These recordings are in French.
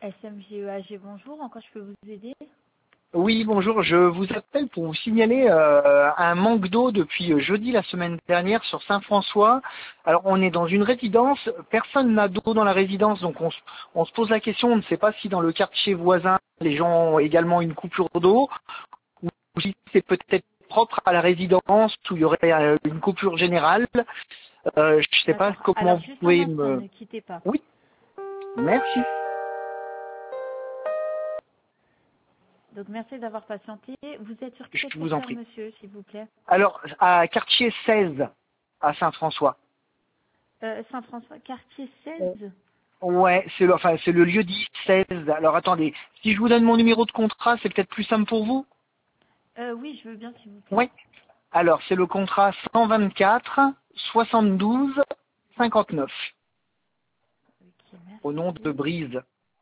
SMGEAG, bonjour. En quoi je peux vous aider? Oui, bonjour, je vous appelle pour vous signaler un manque d'eau depuis jeudi la semaine dernière sur Saint-François. Alors on est dans une résidence, personne n'a d'eau dans la résidence, donc on se pose la question, on ne sait pas si dans le quartier voisin les gens ont également une coupure d'eau, ou si c'est peut-être propre à la résidence, où il y aurait une coupure générale. Je ne sais pas D'accord. comment Alors, vous juste un pouvez instant, me... ne quittez pas. Oui, merci, Donc, merci d'avoir patienté. Vous êtes sur quel je vous en secteur, prie. monsieur, s'il vous plaît? Alors, à quartier 16, à Saint-François. Saint-François, quartier 16. Ouais, c'est le lieu dit 16. Alors attendez, si je vous donne mon numéro de contrat, c'est peut-être plus simple pour vous? Oui, je veux bien, s'il vous plaît. Oui. Alors c'est le contrat 124 72 59 Ok, au nom de merci. Brise.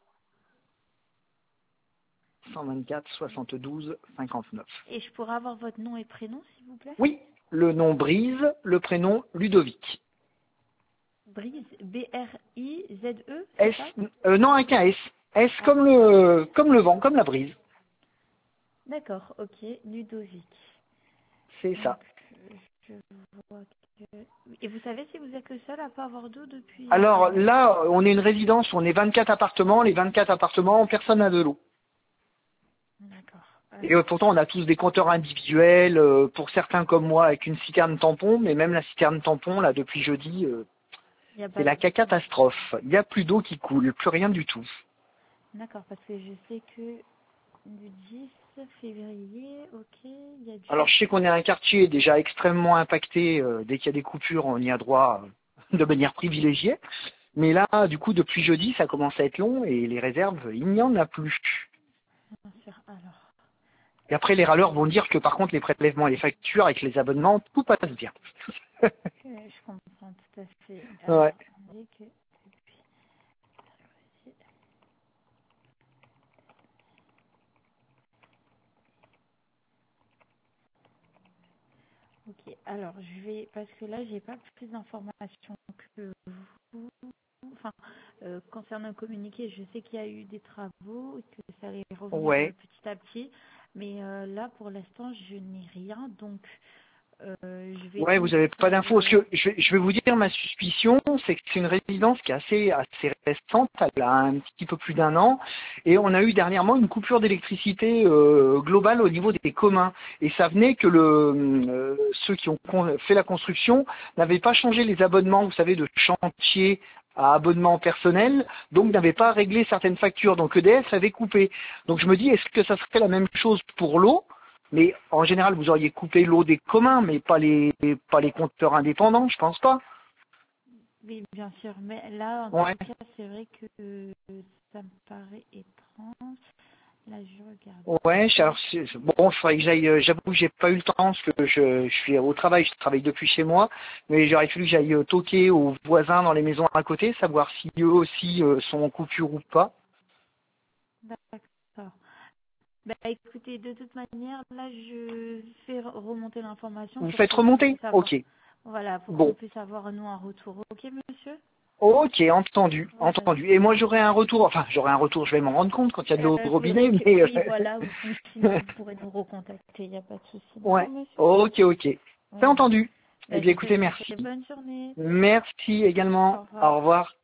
124 72 59. Et je pourrais avoir votre nom et prénom, s'il vous plaît? Oui, le nom Brise, le prénom Ludovic. Brise, B-R-I-Z-E, c'est S, ça? non avec un S. S Ah, comme le vent, comme la brise. d'accord, ok. Ludovic. C'est Donc, ça. je vois que... Et vous savez si vous êtes le seul à pas avoir d'eau depuis... Alors là, on est une résidence, on est 24 appartements. Les 24 appartements, personne n'a de l'eau. D'accord. Et pourtant, on a tous des compteurs individuels, pour certains comme moi, avec une citerne tampon, mais même la citerne tampon, là, depuis jeudi, Il n'y a c'est pas la d'eau. catastrophe. Il n'y a plus d'eau qui coule, plus rien du tout. D'accord, parce que je sais que du 10 février, ok, il y a Alors, du... je sais qu'on est un quartier déjà extrêmement impacté, dès qu'il y a des coupures, on y a droit de manière privilégiée. Mais là, du coup, depuis jeudi, ça commence à être long, et les réserves, il n'y en a plus. Bien sûr, alors... Et après, les râleurs vont dire que par contre, les prélèvements et les factures avec les abonnements, tout passe bien. Je comprends tout à fait. Alors, Ouais. attendez que... Ok, alors je vais... Parce que là, j'ai pas plus d'informations que vous. Enfin, concernant le communiqué, je sais qu'il y a eu des travaux et que ça allait revenir Ouais. petit à petit. Mais là, pour l'instant, je n'ai rien. Donc, je vais Ouais, vous donc... n'avez pas d'infos. Parce que je vais vous dire ma suspicion, c'est que c'est une résidence qui est assez récente, elle a un petit peu plus d'un an, et on a eu dernièrement une coupure d'électricité globale au niveau des communs. Et ça venait que ceux qui ont fait la construction n'avaient pas changé les abonnements, vous savez, de chantier à abonnement personnel, donc n'avaient pas réglé certaines factures. Donc EDF avait coupé. Donc je me dis, est-ce que ça serait la même chose pour l'eau? Mais en général, vous auriez coupé l'eau des communs, mais pas les compteurs indépendants, je pense pas. Oui, bien sûr. Mais là, en Ouais. tout cas, c'est vrai que ça me paraît étrange. Là, je regarde Ouais, ça. alors, bon, il faudrait que j'aille, j'avoue que j'ai pas eu le temps, parce que je suis au travail, je travaille depuis chez moi, mais j'aurais fallu que j'aille toquer aux voisins dans les maisons à côté, savoir si eux aussi sont en coupure ou pas. D'accord. Bah, écoutez, de toute manière, là, je fais remonter l'information Vous pour faites qu'on remonter? puisse avoir, Ok. voilà, pour qu'on Bon. puisse avoir, nous, un retour. Ok, monsieur? Ok, entendu, Voilà. entendu. Et moi j'aurai un retour, je vais m'en rendre compte quand il y a de l'eau au Faudrait robinet, que, mais... oui, voilà, ou sinon, vous pourrez nous recontacter, il n'y a pas de souci. ouais. D'accord, monsieur? Ok, ok. C'est Voilà. entendu. Bah, Eh bien je vous écoutez, souhaite une merci. très bonne journée. Merci Au également. revoir. Au revoir.